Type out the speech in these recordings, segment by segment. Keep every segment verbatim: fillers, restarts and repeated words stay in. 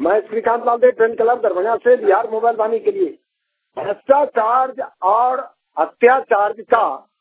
मैं Shrikant Lal Dev train club Darbhanga से Bihar mobile वाणी के लिए भ्रष्टाचार और अत्याचार का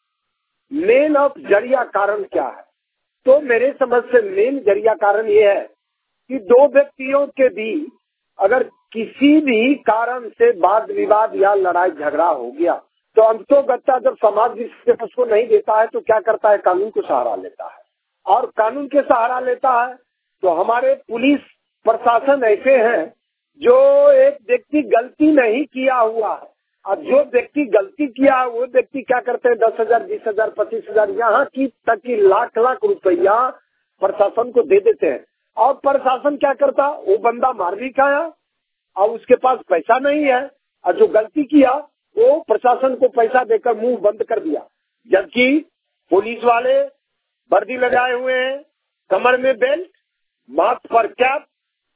मेन ऑफ जरिया कारण क्या है? तो मेरे समझ से मेन जरिया कारण ये है कि दो व्यक्तियों के बीच अगर किसी भी कारण से वाद विवाद या लड़ाई झगड़ा हो गया तो अंतोगत्ता जब समाज उसको नहीं देता है तो क्या करता है, कानून को सहारा लेता है। और कानून के सहारा लेता है तो हमारे पुलिस प्रशासन ऐसे हैं जो एक व्यक्ति गलती नहीं किया हुआ है और जो व्यक्ति गलती किया है वो व्यक्ति क्या करते हैं, दस हजार बीस हजार पच्चीस हजार यहाँ की तक की लाख लाख रुपया प्रशासन को दे देते हैं। और प्रशासन क्या करता, वो बंदा मार भी खाया और उसके पास पैसा नहीं है और जो गलती किया वो प्रशासन को पैसा देकर मुंह बंद कर दिया। जबकि पुलिस वाले वर्दी लगाए हुए हैं, कमर में बेल्ट, मास्क पर कैप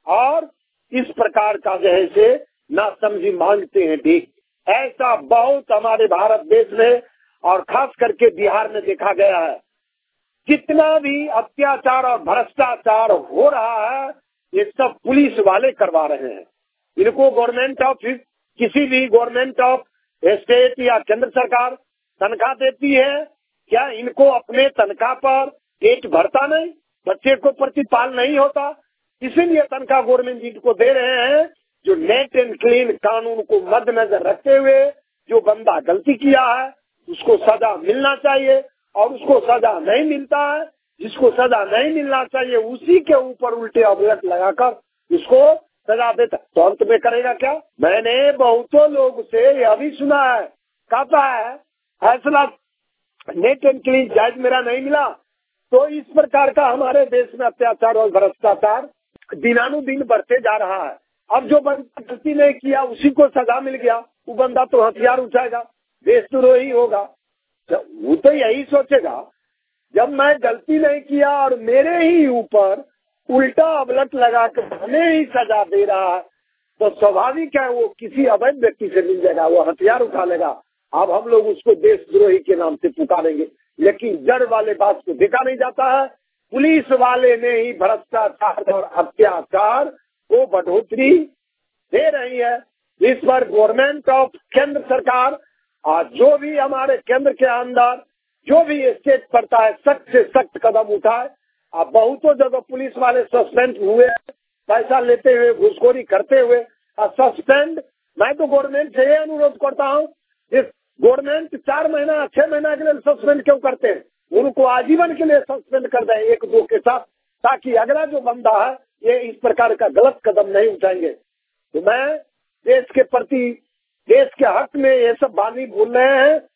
और इस प्रकार का जो है से ना समझी मांगते हैं। ठीक ऐसा बहुत हमारे भारत देश में और खास करके बिहार में देखा गया है। जितना भी अत्याचार और भ्रष्टाचार हो रहा है ये सब पुलिस वाले करवा रहे हैं। इनको गवर्नमेंट ऑफ किसी भी गवर्नमेंट ऑफ स्टेट या केंद्र सरकार तनख्वाह देती है क्या? इनको अपने तनख्वाह पर पेट भरता नहीं, बच्चे को प्रतिपाल नहीं होता, इसीलिए तनख्वाह गवर्नमेंट जी को दे रहे हैं। जो नेट एंड क्लीन कानून को मद्देनजर रखते हुए जो बंदा गलती किया है उसको सजा मिलना चाहिए और उसको सजा नहीं मिलता है, जिसको सजा नहीं मिलना चाहिए उसी के ऊपर उल्टे अवलट लगाकर उसको सजा देता। तो अंत में करेगा क्या? मैंने बहुतों लोग से यह भी सुना है, कहता है फैसला नेट एंड क्लीन जायज मेरा नहीं मिला। तो इस प्रकार का हमारे देश में अत्याचार और भ्रष्टाचार दिनानुदिन बढ़ते जा रहा है। अब जो बंदा गलती नहीं किया उसी को सजा मिल गया, वो बंदा तो हथियार उठाएगा, देशद्रोही होगा। वो तो यही सोचेगा जब मैं गलती नहीं किया और मेरे ही ऊपर उल्टा अवलट लगाकर हमें ही सजा दे रहा है तो स्वाभाविक है वो किसी अवैध व्यक्ति से मिल जाएगा, वो हथियार उठा लेगा। अब हम लोग उसको देशद्रोही के नाम से पुकारेंगे, लेकिन जड़ वाले बात को देखा नहीं जाता है। पुलिस वाले ने ही भ्रष्टाचार और अत्याचार को बढ़ोतरी दे रही है। इस पर गवर्नमेंट ऑफ केंद्र सरकार और जो भी हमारे केंद्र के अंदर जो भी स्टेट पड़ता है सख्त से सख्त कदम उठाए। अब बहुतों जगह पुलिस वाले सस्पेंड हुए, पैसा लेते हुए, घूसखोरी करते हुए और सस्पेंड। मैं तो गवर्नमेंट से ये अनुरोध करता हूँ, इस गवर्नमेंट चार महीना छह महीना के लिए सस्पेंड क्यों करते हैं, उनको आजीवन के लिए सस्पेंड कर दें एक दो के साथ, ताकि अगला जो बंदा है ये इस प्रकार का गलत कदम नहीं उठाएंगे। तो मैं देश के प्रति, देश के हक में ये सब बानी बोल रहे हैं